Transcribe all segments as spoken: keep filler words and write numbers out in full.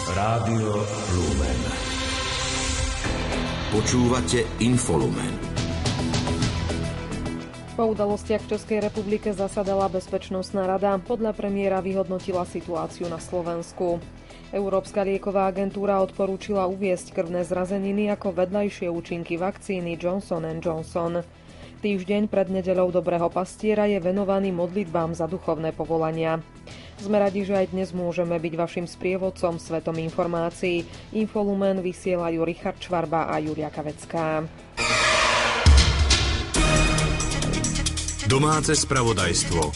Rádio Lumen. Počúvate Infolumen. Po udalostiach v Českej republike zasadala Bezpečnostná rada. Podľa premiéra vyhodnotila situáciu na Slovensku. Európska lieková agentúra odporúčila uviesť krvné zrazeniny ako vedľajšie účinky vakcíny Johnson and Johnson. Týždeň pred nedeľou Dobrého pastiera je venovaný modlitbám za duchovné povolania. Sme radi, že aj dnes môžeme byť vašim sprievodcom svetom informácií. Infolumen vysielajú Richard Švarba a Julia Kavecká. Domáce spravodajstvo.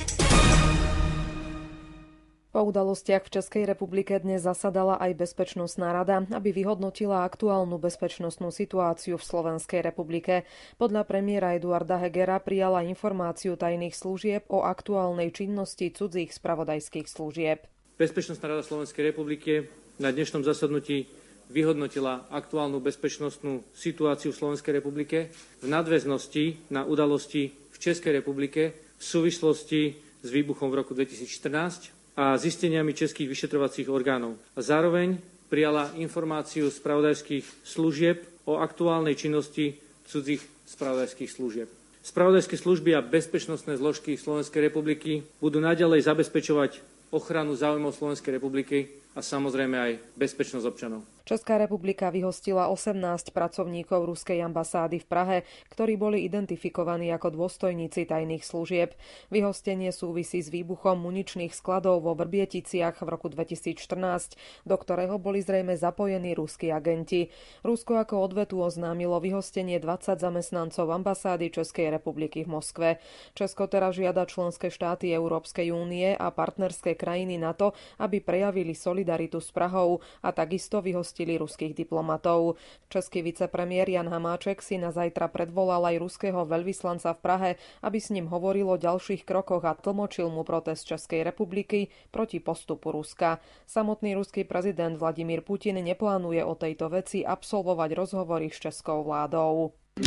Po udalostiach v Českej republike dnes zasadala aj Bezpečnostná rada, aby vyhodnotila aktuálnu bezpečnostnú situáciu v Slovenskej republike. Podľa premiéra Eduarda Hegera prijala informáciu tajných služieb o aktuálnej činnosti cudzích spravodajských služieb. Bezpečnostná rada Slovenskej republiky na dnešnom zasadnutí vyhodnotila aktuálnu bezpečnostnú situáciu v Slovenskej republike v nadväznosti na udalosti v Českej republike v súvislosti s výbuchom v roku dvetisícštrnásť a zisteniami českých vyšetrovacích orgánov. A zároveň prijala informáciu spravodajských služieb o aktuálnej činnosti cudzích spravodajských služieb. Spravodajské služby a bezpečnostné zložky Slovenskej republiky budú naďalej zabezpečovať ochranu záujmov Slovenskej republiky a samozrejme aj bezpečnosť občanov. Česká republika vyhostila osemnásť pracovníkov ruskej ambasády v Prahe, ktorí boli identifikovaní ako dôstojníci tajných služieb. Vyhostenie súvisí s výbuchom muničných skladov vo Vrbieticiach v roku dvetisícštrnásť, do ktorého boli zrejme zapojení ruskí agenti. Rusko ako odvetu oznámilo vyhostenie dvadsať zamestnancov ambasády Českej republiky v Moskve. Česko teraz žiada členské štáty Európskej únie a partnerské krajiny na to, aby prejavili solidaritu s Prahou a takisto vyhostili ruských diplomatov. Český vicepremiér Jan Hamáček si na zajtra predvolal aj ruského veľvyslanca v Prahe, aby s ním hovoril o ďalších krokoch a tlmočil mu protest Českej republiky proti postupu Ruska. Samotný ruský prezident Vladimír Putin neplánuje o tejto veci absolvovať rozhovory s českou vládou.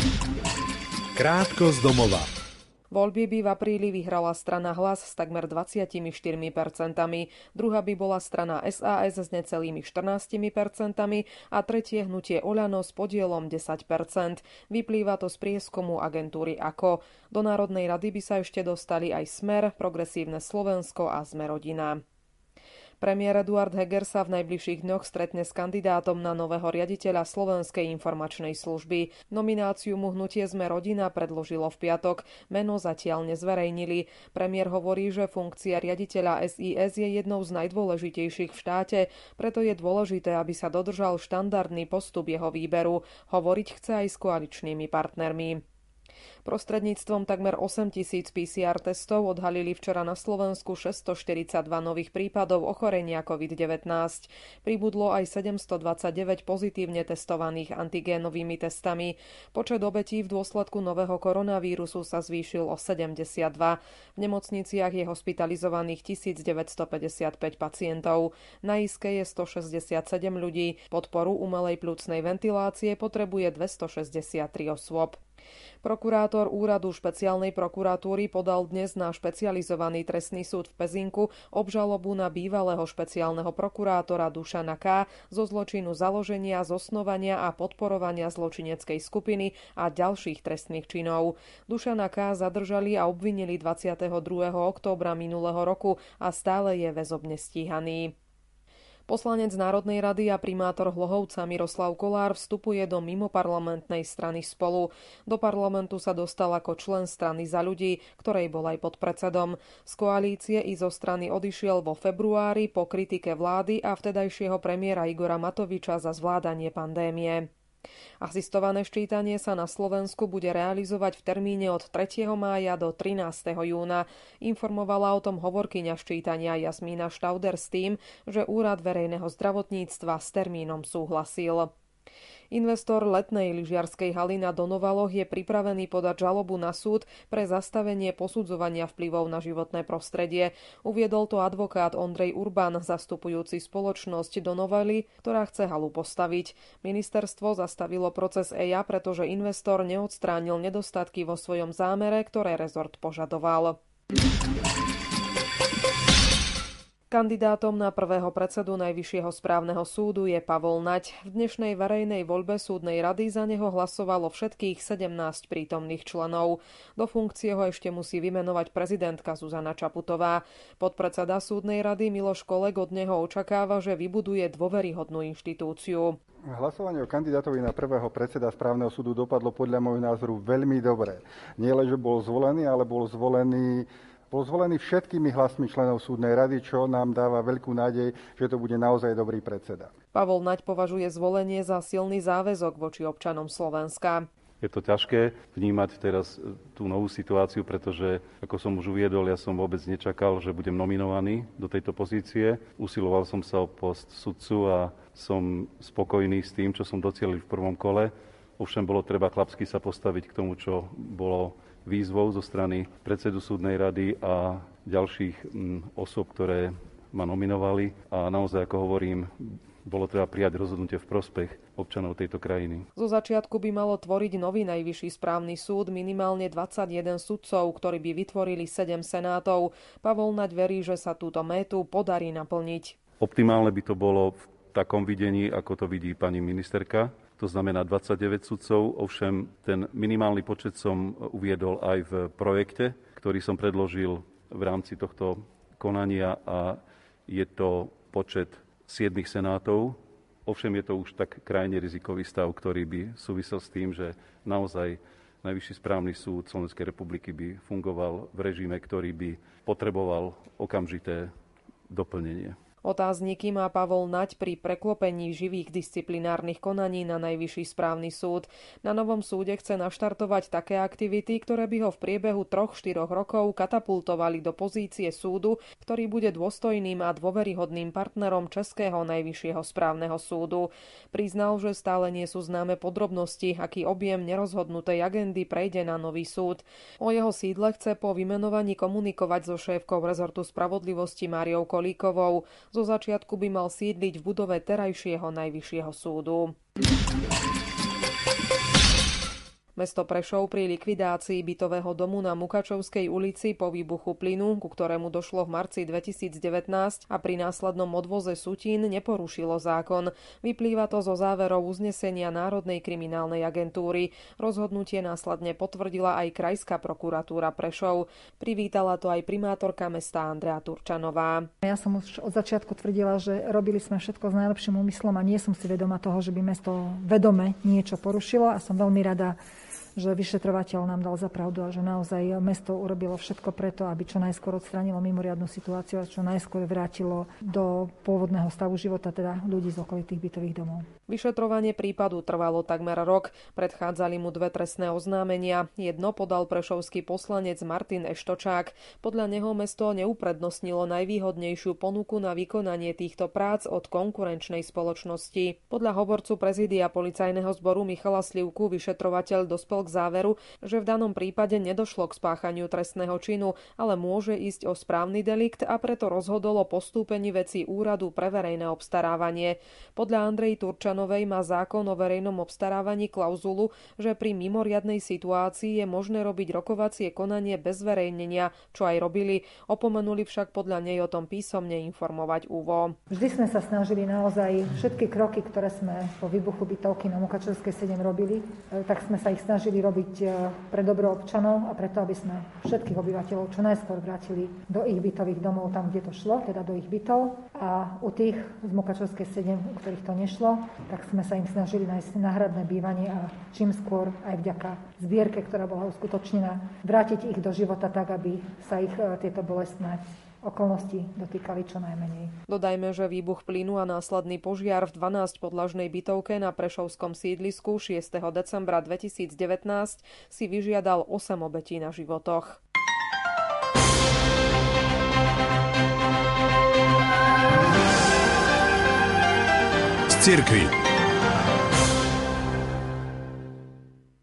Krátko z domova. Voľby by v apríli vyhrala strana Hlas s takmer dvadsaťštyri percent, druhá by bola strana es a es s necelými štrnásť percent a tretie hnutie Oľano s podielom desať percent. Vyplýva to z prieskumu agentúry á ká ó. Do Národnej rady by sa ešte dostali aj Smer, Progresívne Slovensko a Sme rodina. Premiér Eduard Heger sa v najbližších dňoch stretne s kandidátom na nového riaditeľa Slovenskej informačnej služby. Nomináciu mu hnutie Sme rodina predložilo v piatok. Meno zatiaľ nezverejnili. Premiér hovorí, že funkcia riaditeľa es í es je jednou z najdôležitejších v štáte, preto je dôležité, aby sa dodržal štandardný postup jeho výberu. Hovoriť chce aj s koaličnými partnermi. Prostredníctvom takmer osemtisíc pé cé er testov odhalili včera na Slovensku šesťstoštyridsaťdva nových prípadov ochorenia covid devätnásť. Pribudlo aj sedemstodvadsaťdeväť pozitívne testovaných antigénovými testami. Počet obetí v dôsledku nového koronavírusu sa zvýšil o sedemdesiatdva. V nemocniciach je hospitalizovaných tisícdeväťstopäťdesiatpäť pacientov. Na iske je stošesťdesiatsedem ľudí. Podporu umelej pľucnej ventilácie potrebuje dvestošesťdesiattri osôb. Prokurátor úradu špeciálnej prokuratúry podal dnes na špecializovaný trestný súd v Pezinku obžalobu na bývalého špeciálneho prokurátora Dušana K. zo zločinu založenia, zosnovania a podporovania zločineckej skupiny a ďalších trestných činov. Dušana K. zadržali a obvinili dvadsiateho druhého októbra minulého roku a stále je väzobne stíhaný. Poslanec Národnej rady a primátor Hlohovca Miroslav Kolár vstupuje do mimoparlamentnej strany Spolu. Do parlamentu sa dostal ako člen strany Za ľudí, ktorej bol aj podpredsedom. Z koalície i zo strany odišiel vo februári po kritike vlády a vtedajšieho premiéra Igora Matoviča za zvládanie pandémie. Asistované ščítanie sa na Slovensku bude realizovať v termíne od tretieho mája do trinásteho júna. Informovala o tom hovorkyňa ščítania Jasmína Štauder s tým, že Úrad verejného zdravotníctva s termínom súhlasil. Investor letnej lyžiarskej haly na Donovaloch je pripravený podať žalobu na súd pre zastavenie posudzovania vplyvov na životné prostredie. Uviedol to advokát Ondrej Urban, zastupujúci spoločnosť Donovaly, ktorá chce halu postaviť. Ministerstvo zastavilo proces é í á, pretože investor neodstránil nedostatky vo svojom zámere, ktoré rezort požadoval. Kandidátom na prvého predsedu Najvyššieho správneho súdu je Pavol Naď. V dnešnej verejnej voľbe súdnej rady za neho hlasovalo všetkých sedemnásť prítomných členov. Do funkcie ho ešte musí vymenovať prezidentka Zuzana Čaputová. Podpredseda súdnej rady Miloš Kolek od neho očakáva, že vybuduje dôveryhodnú inštitúciu. Hlasovanie o kandidátovi na prvého predseda správneho súdu dopadlo podľa môjho názoru veľmi dobre. Nie len, že bol zvolený, ale bol zvolený Bol zvolený všetkými hlasmi členov súdnej rady, čo nám dáva veľkú nádej, že to bude naozaj dobrý predseda. Pavol Naď považuje zvolenie za silný záväzok voči občanom Slovenska. Je to ťažké vnímať teraz tú novú situáciu, pretože, ako som už uviedol, ja som vôbec nečakal, že budem nominovaný do tejto pozície. Usiloval som sa o post sudcu a som spokojný s tým, čo som docielil v prvom kole. Ovšem bolo treba chlapsky sa postaviť k tomu, čo bolo výzvou zo strany predsedu súdnej rady a ďalších osôb, ktoré ma nominovali. A naozaj, ako hovorím, bolo treba prijať rozhodnutie v prospech občanov tejto krajiny. Zo začiatku by malo tvoriť nový Najvyšší správny súd minimálne dvadsaťjeden sudcov, ktorí by vytvorili sedem senátov. Pavol Naď verí, že sa túto métu podarí naplniť. Optimálne by to bolo v takom videní, ako to vidí pani ministerka. To znamená dvadsaťdeväť sudcov, ovšem ten minimálny počet som uviedol aj v projekte, ktorý som predložil v rámci tohto konania a je to počet siedmich senátov. Ovšem je to už tak krajne rizikový stav, ktorý by súvisel s tým, že naozaj Najvyšší správny súd Slovenskej republiky by fungoval v režime, ktorý by potreboval okamžité doplnenie. Otázniky má Pavol Naď pri preklopení živých disciplinárnych konaní na Najvyšší správny súd. Na novom súde chce naštartovať také aktivity, ktoré by ho v priebehu troch štyroch rokov katapultovali do pozície súdu, ktorý bude dôstojným a dôveryhodným partnerom Českého Najvyššieho správneho súdu. Priznal, že stále nie sú známe podrobnosti, aký objem nerozhodnutej agendy prejde na nový súd. O jeho sídle chce po vymenovaní komunikovať so šéfkou rezortu spravodlivosti Máriou Kolíkovou. Zo začiatku by mal sídliť v budove terajšieho Najvyššieho súdu. Mesto Prešov pri likvidácii bytového domu na Mukačovskej ulici po výbuchu plynu, ku ktorému došlo v marci dvetisícdevätnásť a pri následnom odvoze sutín neporušilo zákon. Vyplýva to zo záverov uznesenia Národnej kriminálnej agentúry. Rozhodnutie následne potvrdila aj Krajská prokuratúra Prešov. Privítala to aj primátorka mesta Andrea Turčanová. Ja som už od začiatku tvrdila, že robili sme všetko s najlepším úmyslom a nie som si vedoma toho, že by mesto vedome niečo porušilo a som veľmi rada, že vyšetrovateľ nám dal za pravdu a že naozaj mesto urobilo všetko preto, aby čo najskôr odstránilo mimoriadnu situáciu a čo najskôr vrátilo do pôvodného stavu života, teda ľudí z okolitých bytových domov. Vyšetrovanie prípadu trvalo takmer rok. Predchádzali mu dve trestné oznámenia. Jedno podal prešovský poslanec Martin Eštočák. Podľa neho mesto neuprednostnilo najvýhodnejšiu ponuku na vykonanie týchto prác od konkurenčnej spoločnosti. Podľa hovorcu prezídia policajného zboru Michala Slivku vyšetrovateľ dospel k záveru, že v danom prípade nedošlo k spáchaniu trestného činu, ale môže ísť o správny delikt a preto rozhodol o postúpení vecí úradu pre verejné obstarávanie. Podľa Andrej Turčanovej má zákon o verejnom obstarávaní klauzulu, že pri mimoriadnej situácii je možné robiť rokovacie konanie bez zverejnenia, čo aj robili. Opomenuli však podľa nej o tom písomne informovať ú vé ó. Vždy sme sa snažili naozaj všetky kroky, ktoré sme po výbuchu bytovky na Mukačevskej sedem robili, tak sme sa ich snažili robiť pre dobro občanov a preto, aby sme všetkých obyvateľov čo najskôr vrátili do ich bytových domov, tam, kde to šlo, teda do ich bytov. A u tých z Mukačevskej sedem, u ktorých to nešlo, tak sme sa im snažili nájsť náhradné bývanie a čím skôr aj vďaka zbierke, ktorá bola uskutočnená, vrátiť ich do života tak, aby sa ich tieto bolestné okolnosti dotýkali čo najmenej. Dodajme, že výbuch plynu a následný požiar v dvanásťpodlažnej bytovke na prešovskom sídlisku šiesteho decembra dvetisícdevätnásť si vyžiadal osem obetí na životoch. Z cirkvi. Pred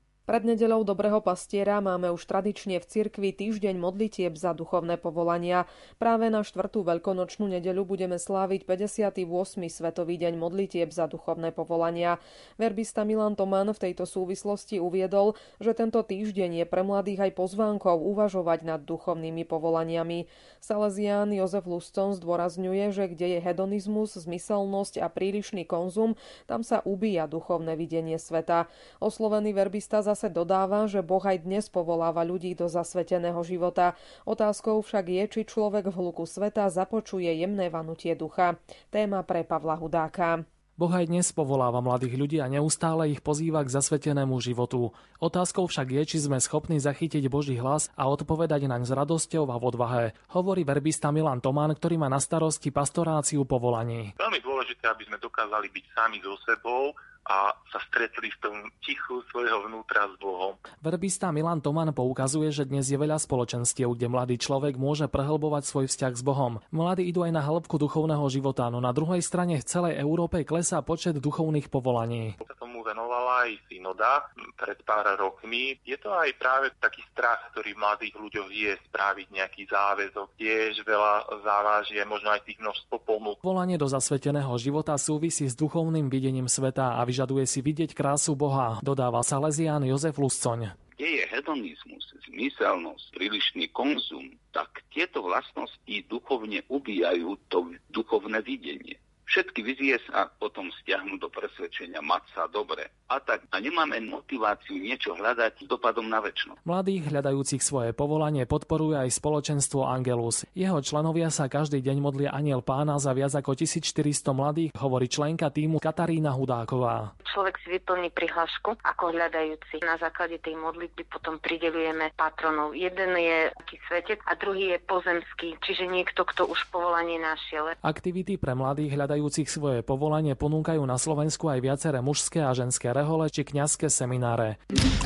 Pred nedeľou Dobrého pastiera máme už tradične v cirkvi týždeň modlitieb za duchovné povolania. Práve na štvrtú veľkonočnú nedeľu budeme sláviť päťdesiaty ôsmy Svetový deň modlitieb za duchovné povolania. Verbista Milan Toman v tejto súvislosti uviedol, že tento týždeň je pre mladých aj pozvánkou uvažovať nad duchovnými povolaniami. Salesián Jozef Luscon zdôrazňuje, že kde je hedonizmus, zmyselnosť a prílišný konzum, tam sa ubíja duchovné videnie sveta. Oslovený verbista zase dodáva, že Boh aj dnes povoláva ľudí do zasveteného života. Otázkou však je, či človek v hluku sveta započuje jemné vanutie ducha. Téma pre Pavla Hudáka. Boh aj dnes povoláva mladých ľudí a neustále ich pozýva k zasvetenému životu. Otázkou však je, či sme schopní zachytiť Boží hlas a odpovedať naň s radosťou a v odvahe, hovorí verbista Milan Toman, ktorý má na starosti pastoráciu povolaní. Veľmi dôležité, aby sme dokázali byť sami so sebou a sa stretli v tom tichu svojho vnútra s Bohom. Verbista Milan Toman poukazuje, že dnes je veľa spoločenstiev, kde mladý človek môže prehlbovať svoj vzťah s Bohom. Mladí idú aj na hĺbku duchovného života, no na druhej strane v celej Európe klesá počet duchovných povolaní. Sa tomu venovala aj synoda pred pár rokmi. Je to aj práve taký strach, ktorý v mladých ľuďoch je spraviť nejaký záväzok. Tiež veľa závažie, možno aj tých množstvo ponúk. Volanie do zasveteného života súvisí s duchovným videním sveta a vyžaduje si vidieť krásu Boha, dodáva salesián Jozef Luscoň. Kde je hedonizmus, zmyselnosť, prílišný konzum, tak tieto vlastnosti duchovne ubíjajú to duchovné videnie. Všetky vizie sa potom stiahnu do presvedčenia mať sa dobre. A tak a nemáme motiváciu niečo hľadať s dopadom na večnosť. Mladých hľadajúcich svoje povolanie podporuje aj spoločenstvo Angelus. Jeho členovia sa každý deň modlia Anjel Pána za viac ako tisícštyristo mladých, hovorí členka tímu Katarína Hudáková. Človek si vyplní prihlášku ako hľadajúci. Na základe tej modlitby potom prideľujeme patronov. Jeden je taký svetec a druhý je pozemský, čiže niekto, kto už povolanie našiel. Aktivity pre mladých hľadajúcich svoje povolanie ponúkajú na Slovensku aj viaceré mužské a ženské rehole či kňazské semináre.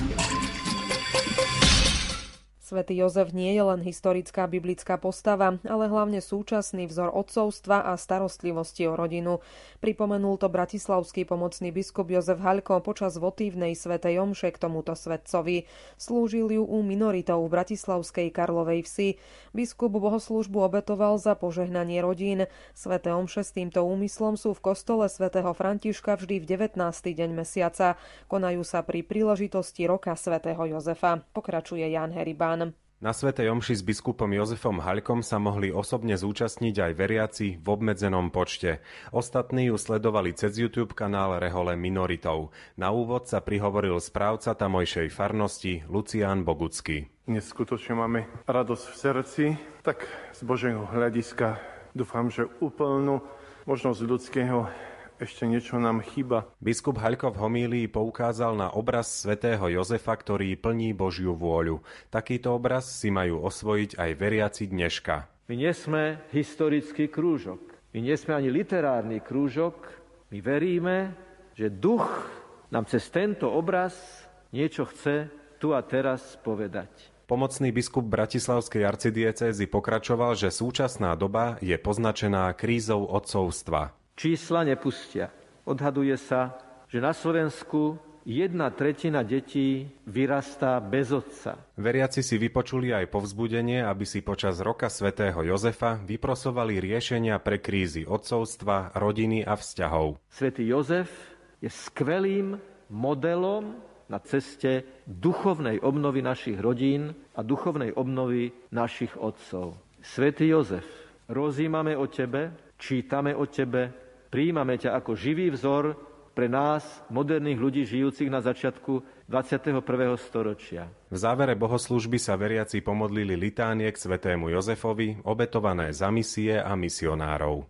Svätý Jozef nie je len historická biblická postava, ale hlavne súčasný vzor otcovstva a starostlivosti o rodinu. Pripomenul to bratislavský pomocný biskup Jozef Haľko počas votívnej svätej omše k tomuto svätcovi. Slúžil ju u minoritov v bratislavskej Karlovej Vsi. Biskup bohoslúžbu obetoval za požehnanie rodín. Sväté omše s týmto úmyslom sú v kostole svätého Františka vždy v devätnásty deň mesiaca. Konajú sa pri príležitosti roka svätého Jozefa. Pokračuje Ján Heribán. Na svätej omši s biskupom Jozefom Haľkom sa mohli osobne zúčastniť aj veriaci v obmedzenom počte. Ostatní ju sledovali cez YouTube kanál Rehole minoritov. Na úvod sa prihovoril správca tamojšej farnosti Lucián Bogucký. Dnes skutočne máme radosť v srdci, tak z Božieho hľadiska dúfam, že úplnú možnosť ľudského ešte niečo nám chýba. Biskup Haľko v homílii poukázal na obraz svätého Jozefa, ktorý plní Božiu vôľu. Takýto obraz si majú osvojiť aj veriaci dneška. My nie sme historický krúžok. My nie sme ani literárny krúžok. My veríme, že duch nám cez tento obraz niečo chce tu a teraz povedať. Pomocný biskup bratislavskej arcidiecézy pokračoval, že súčasná doba je poznačená krízou otcovstva. Čísla nepustia. Odhaduje sa, že na Slovensku jedna tretina detí vyrastá bez otca. Veriaci si vypočuli aj povzbudenie, aby si počas roka svätého Jozefa vyprosovali riešenia pre krízy otcovstva, rodiny a vzťahov. Svätý Jozef je skvelým modelom na ceste duchovnej obnovy našich rodín a duchovnej obnovy našich otcov. Svätý Jozef, rozímame o tebe, čítame o tebe, prijímame ťa ako živý vzor pre nás, moderných ľudí žijúcich na začiatku dvadsiateho prvého storočia. V závere bohoslúžby sa veriaci pomodlili litánie k svätému Jozefovi, obetované za misie a misionárov.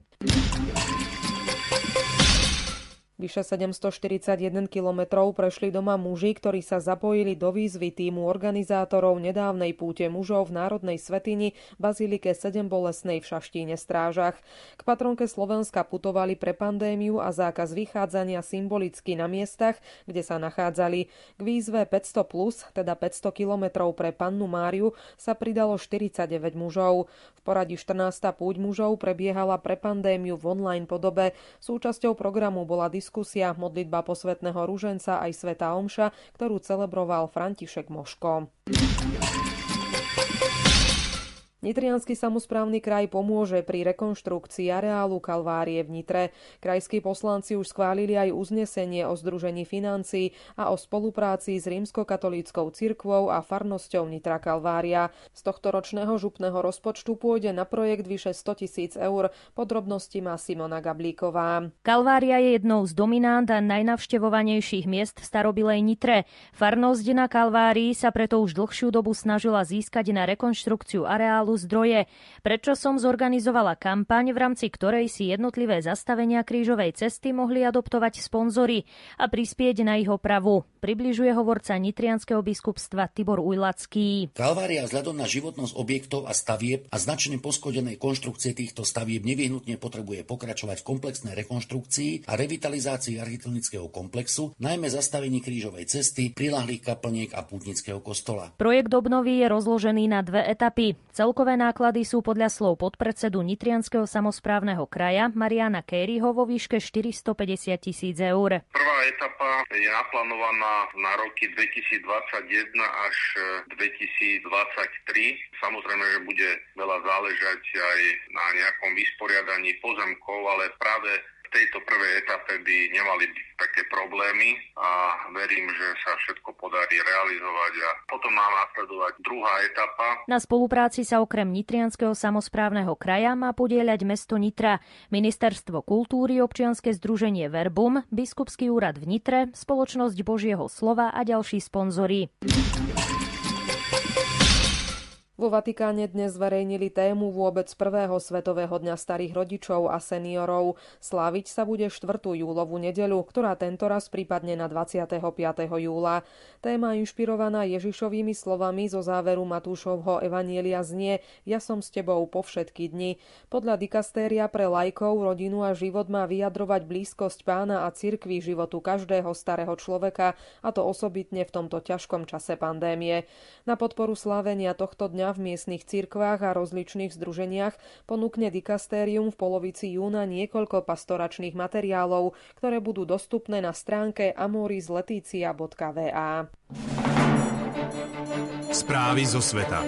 Vyše sedemstoštyridsaťjeden kilometrov prešli doma muži, ktorí sa zapojili do výzvy tímu organizátorov nedávnej púte mužov v Národnej svätyni Bazílike Sedembolestnej v Šaštíne Strážach. K patronke Slovenska putovali pre pandémiu a zákaz vychádzania symbolicky na miestach, kde sa nachádzali. K výzve päťsto plus, teda päťsto kilometrov pre Pannu Máriu, sa pridalo štyridsaťdeväť mužov. V poradí štrnásta púť mužov prebiehala pre pandémiu v online podobe. Súčasťou programu bola diskusia diskusia, modlitba posvätného ruženca aj svätá omša, ktorú celebroval František Moško. Nitriansky samosprávny kraj pomôže pri rekonštrukcii areálu Kalvárie v Nitre. Krajskí poslanci už schválili aj uznesenie o združení financií a o spolupráci s rímskokatolíckou cirkvou a farnosťou Nitra Kalvária. Z tohto ročného župného rozpočtu pôjde na projekt vyše sto tisíc eur. Podrobnosti má Simona Gablíková. Kalvária je jednou z dominant a najnavštevovanejších miest v starobilej Nitre. Farnosť na Kalvárii sa preto už dlhšiu dobu snažila získať na rekonštrukciu areálu zdroje. Prečo som zorganizovala kampaň, v rámci ktorej si jednotlivé zastavenia krížovej cesty mohli adoptovať sponzori a prispieť na ich opravu. Približuje hovorca nitrianskeho biskupstva Tibor Ujlacký. Kalvária vzhľadom na životnosť objektov a stavieb a značne poškodenej konštrukcie týchto stavieb nevyhnutne potrebuje pokračovať v komplexnej rekonštrukcii a revitalizácii architektonického komplexu, najmä zastavení krížovej cesty, priľahlých kaplniek a pútnického kostola. Projekt obnovy je rozložený na dve etapy. Celkové náklady sú podľa slov podpredsedu Nitrianskeho samosprávneho kraja Mariana Kériho vo výške štyristopäťdesiat tisíc eur. Prvá etapa je naplánovaná na roky dvetisícdvadsaťjeden až dvetisícdvadsaťtri. Samozrejme, že bude veľa záležať aj na nejakom vysporiadaní pozemkov, ale práve v tejto prvej etape by nemali byť také problémy a verím, že sa všetko podarí realizovať a potom má nasledovať druhá etapa. Na spolupráci sa okrem Nitrianskeho samosprávneho kraja má podieľať mesto Nitra, Ministerstvo kultúry, občianske združenie Verbum, Biskupský úrad v Nitre, Spoločnosť Božieho slova a ďalší sponzori. Vo Vatikáne dnes zverejnili tému vôbec prvého Svetového dňa starých rodičov a seniorov. Sláviť sa bude štvrtú júlovú nedeľu, ktorá tentoraz prípadne na dvadsiateho piateho júla. Téma inšpirovaná Ježišovými slovami zo záveru Matúšovho evanjelia znie: Ja som s tebou po všetky dni. Podľa dikastéria pre laikov rodinu a život má vyjadrovať blízkosť Pána a cirkvi životu každého starého človeka, a to osobitne v tomto ťažkom čase pandémie. Na podporu slávenia tohto dňa v miestnych cirkvách a rozličných združeniach ponúkne dikastérium v polovici júna niekoľko pastoračných materiálov, ktoré budú dostupné na stránke amorisletizia bodka v a. Správy zo sveta.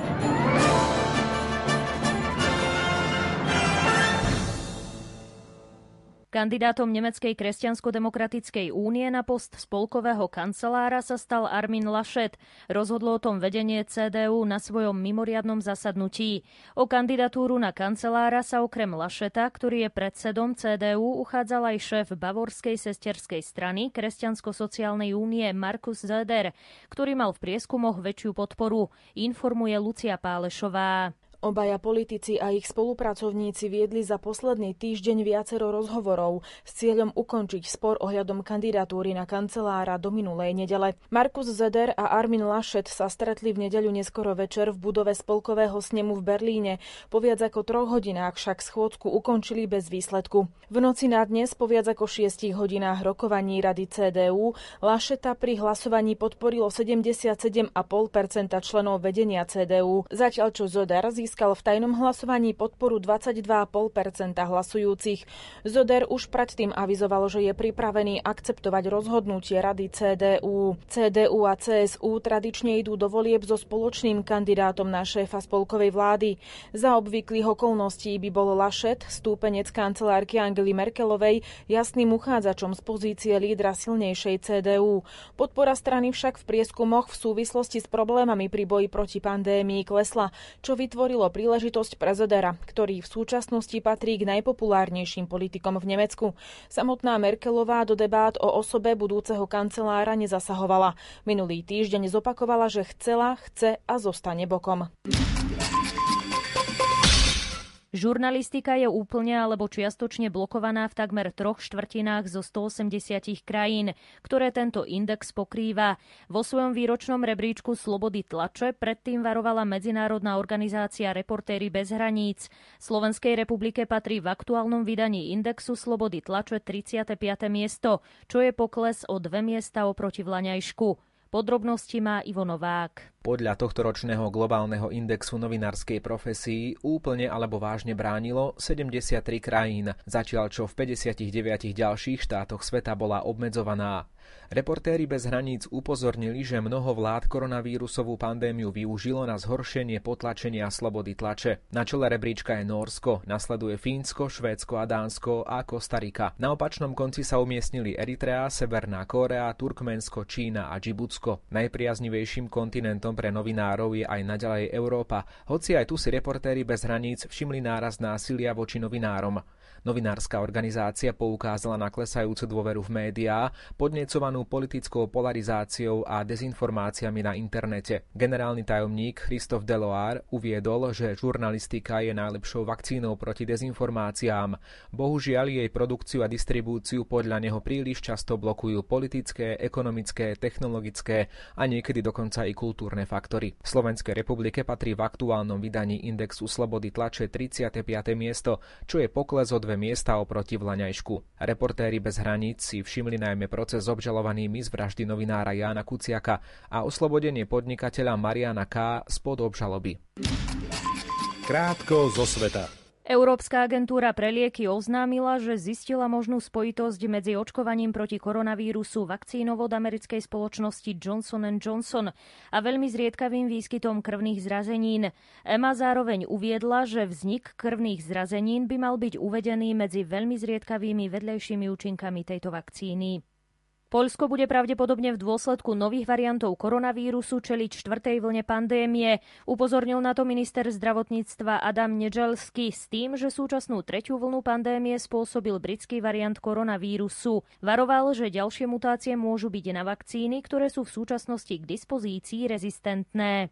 Kandidátom Nemeckej kresťansko-demokratickej únie na post spolkového kancelára sa stal Armin Laschet. Rozhodlo o tom vedenie cé dé ú na svojom mimoriadnom zasadnutí. O kandidatúru na kancelára sa okrem Lascheta, ktorý je predsedom cé dé ú, uchádzal aj šéf bavorskej sesterskej strany Kresťansko-sociálnej únie Markus Söder, ktorý mal v prieskumoch väčšiu podporu, informuje Lucia Pálešová. Obaja politici a ich spolupracovníci viedli za posledný týždeň viacero rozhovorov s cieľom ukončiť spor ohľadom kandidatúry na kancelára do minulej nedele. Markus Söder a Armin Laschet sa stretli v nedeľu neskoro večer v budove spolkového snemu v Berlíne. Po viac ako troch hodinách však schôdzku ukončili bez výsledku. V noci na dnes po viac ako šiestich hodinách rokovaní rady cé dé ú Lascheta pri hlasovaní podporilo sedemdesiatsedem celá päť percenta členov vedenia cé dé ú, zatiaľ čo Söder získal v tajnom hlasovaní podporu dvadsaťdva celá päť percenta hlasujúcich. Söder už predtým avizoval, že je pripravený akceptovať rozhodnutie rady cé dé ú. cé dé ú a cé es ú tradične idú do volieb so spoločným kandidátom na šéfa spolkovej vlády. Za obvyklých okolností by bol Laschet, stúpenec kancelárky Angely Merkelovej, jasným uchádzačom z pozície lídra silnejšej cé dé ú. Podpora strany však v prieskumoch v súvislosti s problémami pri boji proti pandémii klesla, čo vytvorilo príležitosť pre Södera, ktorý v súčasnosti patrí k najpopulárnejším politikom v Nemecku. Samotná Merkelová do debát o osobe budúceho kancelára nezasahovala. Minulý týždeň zopakovala, že chcela, chce a zostane bokom. Žurnalistika je úplne alebo čiastočne blokovaná v takmer troch štvrtinách zo stoosemdesiat krajín, ktoré tento index pokrýva. Vo svojom výročnom rebríčku slobody tlače predtým varovala medzinárodná organizácia Reportéri bez hraníc. Slovenskej republike patrí v aktuálnom vydaní indexu slobody tlače tridsiate piate miesto, čo je pokles o dve miesta oproti vlaňajšku. Podrobnosti má Ivo Novák. Podľa tohtoročného globálneho indexu novinárskej profesii úplne alebo vážne bránilo sedemdesiattri krajín, zatiaľ čo v päťdesiatdeväť ďalších štátoch sveta bola obmedzovaná. Reportéri bez hraníc upozornili, že mnoho vlád koronavírusovú pandémiu využilo na zhoršenie potlačenia slobody tlače. Na čele rebríčka je Nórsko, nasleduje Fínsko, Švédsko a Dánsko a Kostarika. Na opačnom konci sa umiestnili Eritrea, Severná Kórea, Turkmensko, Čína a Džibutsko. Najpriaznivejším kontinentom pre novinárov je aj naďalej Európa, hoci aj tu si reportéri bez hraníc všimli nárast násilia voči novinárom. Novinárska organizácia poukázala na klesajúcu dôveru v médiá, podnecovanú politickou polarizáciou a dezinformáciami na internete. Generálny tajomník Christophe Deloire uviedol, že žurnalistika je najlepšou vakcínou proti dezinformáciám. Bohužiaľ jej produkciu a distribúciu podľa neho príliš často blokujú politické, ekonomické, technologické a niekedy dokonca i kultúrne faktory. V Slovenskej republike patrí v aktuálnom vydaní indexu slobody tlače tridsiate piate miesto, čo je pokles o dve miesta oproti vlaňajšku. Reportéri bez hraníc si všimli najmä proces s obžalovanými z vraždy novinára Jána Kuciaka a oslobodenie podnikateľa Mariana K. spod obžaloby. Krátko zo sveta. Európska agentúra pre lieky oznámila, že zistila možnú spojitosť medzi očkovaním proti koronavírusu vakcínou od americkej spoločnosti Johnson and Johnson a veľmi zriedkavým výskytom krvných zrazenín. é em á zároveň uviedla, že vznik krvných zrazenín by mal byť uvedený medzi veľmi zriedkavými vedľajšími účinkami tejto vakcíny. Poľsko bude pravdepodobne v dôsledku nových variantov koronavírusu čeliť štvrtej vlne pandémie. Upozornil na to minister zdravotníctva Adam Nedželský s tým, že súčasnú tretiu vlnu pandémie spôsobil britský variant koronavírusu. Varoval, že ďalšie mutácie môžu byť na vakcíny, ktoré sú v súčasnosti k dispozícii rezistentné.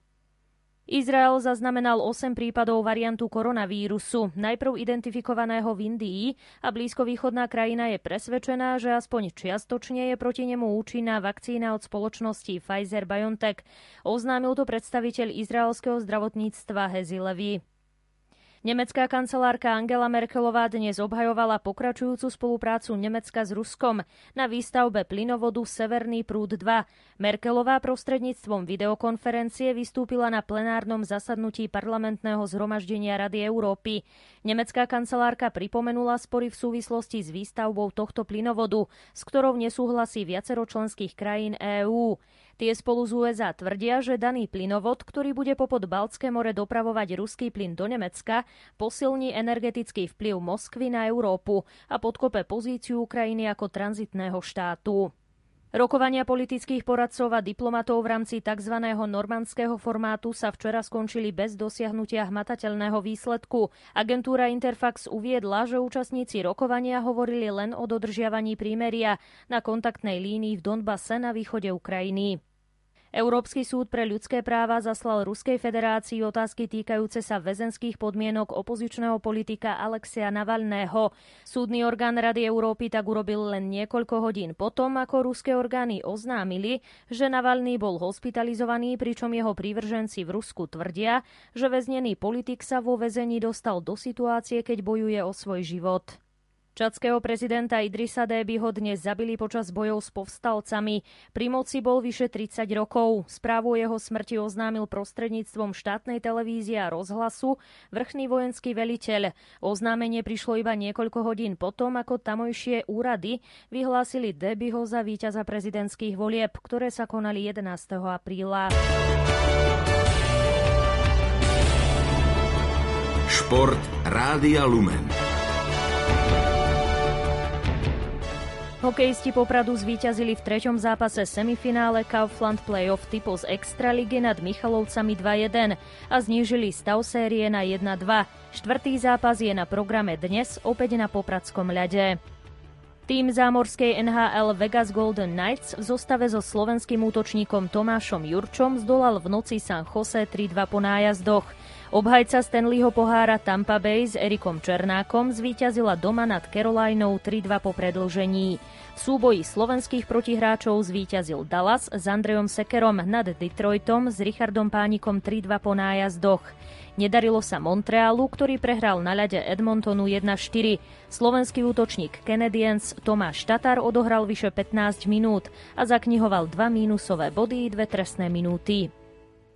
Izrael zaznamenal osem prípadov variantu koronavírusu, najprv identifikovaného v Indii, a blízkovýchodná krajina je presvedčená, že aspoň čiastočne je proti nemu účinná vakcína od spoločnosti Pfizer-BioNTech. Oznámil to predstaviteľ izraelského zdravotníctva Hezi Levi. Nemecká kancelárka Angela Merkelová dnes obhajovala pokračujúcu spoluprácu Nemecka s Ruskom na výstavbe plynovodu Severný prúd dva. Merkelová prostredníctvom videokonferencie vystúpila na plenárnom zasadnutí parlamentného zhromaždenia Rady Európy. Nemecká kancelárka pripomenula spory v súvislosti s výstavbou tohto plynovodu, s ktorou nesúhlasí viacero členských krajín EÚ. Tie spolu z ú es á tvrdia, že daný plynovod, ktorý bude popod Baltské more dopravovať ruský plyn do Nemecka, posilní energetický vplyv Moskvy na Európu a podkope pozíciu Ukrajiny ako tranzitného štátu. Rokovania politických poradcov a diplomatov v rámci tzv. Normandského formátu sa včera skončili bez dosiahnutia hmatateľného výsledku. Agentúra Interfax uviedla, že účastníci rokovania hovorili len o dodržiavaní prímeria na kontaktnej línii v Donbase na východe Ukrajiny. Európsky súd pre ľudské práva zaslal Ruskej federácii otázky týkajúce sa väzenských podmienok opozičného politika Alexeja Navalného. Súdny orgán Rady Európy tak urobil len niekoľko hodín potom, ako ruské orgány oznámili, že Navalný bol hospitalizovaný, pričom jeho prívrženci v Rusku tvrdia, že väznený politik sa vo väzení dostal do situácie, keď bojuje o svoj život. Čadského prezidenta Idrisa Débyho dnes zabili počas bojov s povstalcami. Pri moci bol vyše tridsať rokov. Správu o jeho smrti oznámil prostredníctvom štátnej televízie a rozhlasu vrchný vojenský veliteľ. Oznámenie prišlo iba niekoľko hodín potom, ako tamojšie úrady vyhlásili Débyho za víťaza prezidentských volieb, ktoré sa konali jedenásteho apríla. Šport Rádia Lumen. Hokejisti Popradu zvíťazili v treťom zápase semifinále Kaufland Playoff typu z Extraligy nad Michalovcami dva jeden a znížili stav série na jedna dva. Štvrtý zápas je na programe dnes opäť na popradskom ľade. Tým zámorskej en há el Vegas Golden Knights v zostave so slovenským útočníkom Tomášom Jurčom zdolal v noci San Jose tri dva po nájazdoch. Obhajca Stanleyho pohára Tampa Bay s Erikom Černákom zvíťazila doma nad Carolinou tri dva po predĺžení. V súboji slovenských protihráčov zvíťazil Dallas s Andrejom Sekerom nad Detroitom s Richardom Pánikom tri dva po nájazdoch. Nedarilo sa Montrealu, ktorý prehral na ľade Edmontonu jedna štyri. Slovenský útočník Canadiens Tomáš Tatar odohral vyše pätnásť minút a zaknihoval dva mínusové body i dve trestné minúty.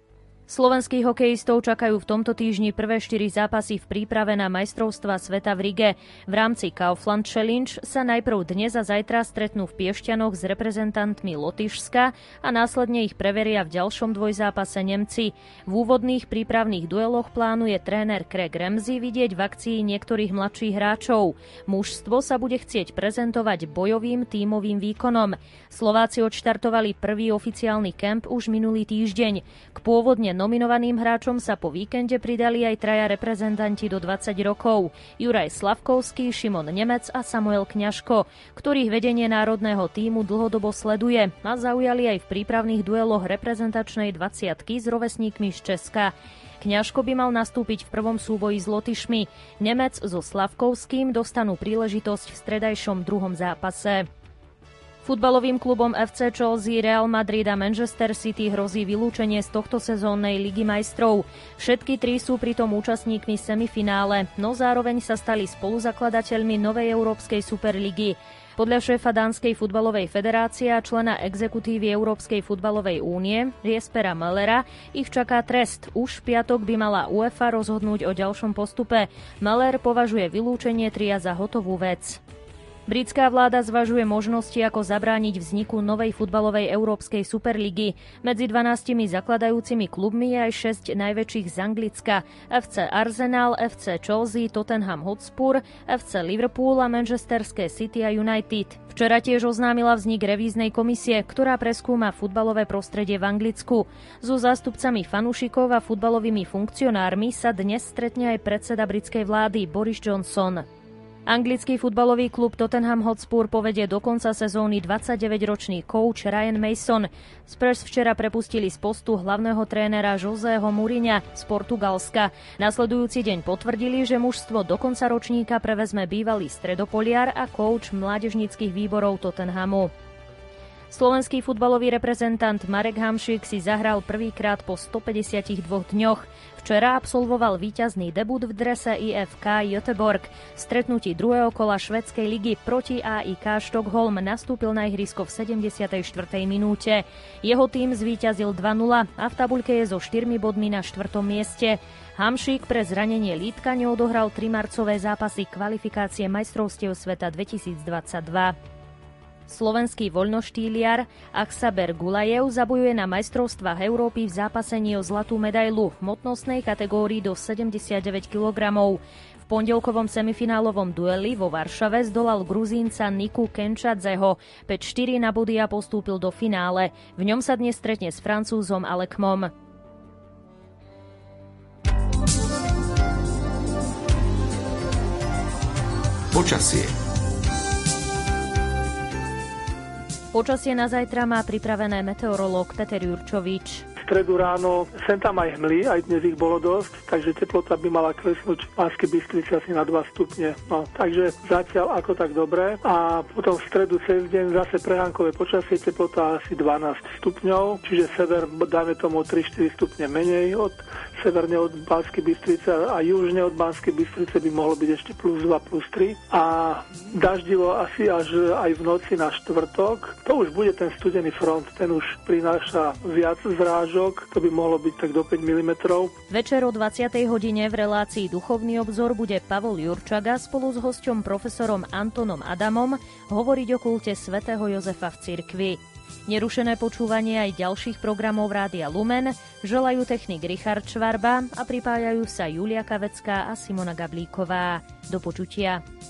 Slovenských hokejistov čakajú v tomto týždni prvé štyri zápasy v príprave na majstrovstvá sveta v Rige. V rámci Kaufland Challenge sa najprv dnes a zajtra stretnú v Piešťanoch s reprezentantmi Lotyšska a následne ich preveria v ďalšom dvojzápase Nemci. V úvodných prípravných dueloch plánuje tréner Craig Ramsey vidieť v akcii niektorých mladších hráčov. Mužstvo sa bude chcieť prezentovať bojovým tímovým výkonom. Slováci odštartovali prvý oficiálny kemp už minulý týždeň. K pôvodne nominovaným hráčom sa po víkende pridali aj traja reprezentanti do dvadsať rokov. Juraj Slavkovský, Šimon Nemec a Samuel Kňažko, ktorých vedenie národného tímu dlhodobo sleduje a zaujali aj v prípravných dueloch reprezentačnej dvadsiatky s rovesníkmi z Česka. Kňažko by mal nastúpiť v prvom súboji s Lotyšmi. Nemec so Slavkovským dostanú príležitosť v stredajšom druhom zápase. Futbalovým klubom ef cé Chelsea, Real Madrid a Manchester City hrozí vylúčenie z tohto sezónnej Ligy majstrov. Všetky tri sú pritom účastníkmi semifinále, no zároveň sa stali spoluzakladateľmi novej Európskej superligy. Podľa šéfa Dánskej futbalovej federácie a člena exekutívy Európskej futbalovej únie, Jespera Mellera, ich čaká trest. Už v piatok by mala UEFA rozhodnúť o ďalšom postupe. Meller považuje vylúčenie tria za hotovú vec. Britská vláda zvažuje možnosti, ako zabrániť vzniku novej futbalovej Európskej superligy. Medzi dvanástimi zakladajúcimi klubmi je aj šesť najväčších z Anglicka. ef cé Arsenal, ef cé Chelsea, Tottenham Hotspur, ef cé Liverpool a Manchesterské City a United. Včera tiež oznámila vznik revíznej komisie, ktorá preskúma futbalové prostredie v Anglicku. So zástupcami fanúšikov a futbalovými funkcionármi sa dnes stretne aj predseda britskej vlády Boris Johnson. Anglický futbalový klub Tottenham Hotspur povedie do konca sezóny dvadsaťdeväťročný coach Ryan Mason. Spurs včera prepustili z postu hlavného trénera Joseho Mourinha z Portugalska. Nasledujúci deň potvrdili, že mužstvo do konca ročníka prevezme bývalý stredopoliar a coach mládežníckych výborov Tottenhamu. Slovenský futbalový reprezentant Marek Hamšík si zahral prvýkrát po stopäťdesiatdva dňoch. Včera absolvoval víťazný debut v drese í ef ká Göteborg. V stretnutí druhého kola švédskej ligy proti á í ká Štokholm nastúpil na ihrisko v sedemdesiatej štvrtej minúte. Jeho tím zvíťazil dva nula a v tabuľke je so štyrmi bodmi na štvrtom mieste. Hamšík pre zranenie lítka neodohral tri marcové zápasy kvalifikácie majstrovstiev sveta dvetisícdvadsaťdva. Slovenský voľnoštýliar Aksaber Gulajev zabojuje na majstrovstvách Európy v zápasení o zlatú medailu v hmotnostnej kategórii do sedemdesiatdeväť kilogramov. V pondelkovom semifinálovom dueli vo Varšave zdolal Gruzínca Niku Kenčadzeho. päť štyri na body a postúpil do finále. V ňom sa dnes stretne s Francúzom Alekmom. Počasie. Počasie na zajtra má pripravené meteorológ Peter Jurčovič. V stredu ráno sem tam aj hmly, aj dnes ich bolo dosť, takže teplota by mala klesnúť v Banskej Bystrici asi na dva stupne. No, takže zatiaľ ako tak dobre. A potom v stredu cez deň zase prehánkové počasie, teplota asi dvanásť stupňov, čiže sever dáme tomu tri štyri stupne menej od severne od Banskej Bystrice a južne od Banskej Bystrice by mohlo byť ešte plus dva, plus tri. A daždivo asi až aj v noci na štvrtok. To už bude ten studený front, ten už prináša viac zrážok, to by mohlo byť tak do päť milimetrov. Večer o dvadsiatej hodine v relácii Duchovný obzor bude Pavol Jurčaga spolu s hosťom profesorom Antonom Adamom hovoriť o kulte svätého Jozefa v cirkvi. Nerušené počúvanie aj ďalších programov Rádia Lumen želajú technik Richard Švarba a pripájajú sa Julia Kavecká a Simona Gablíková. Do počutia.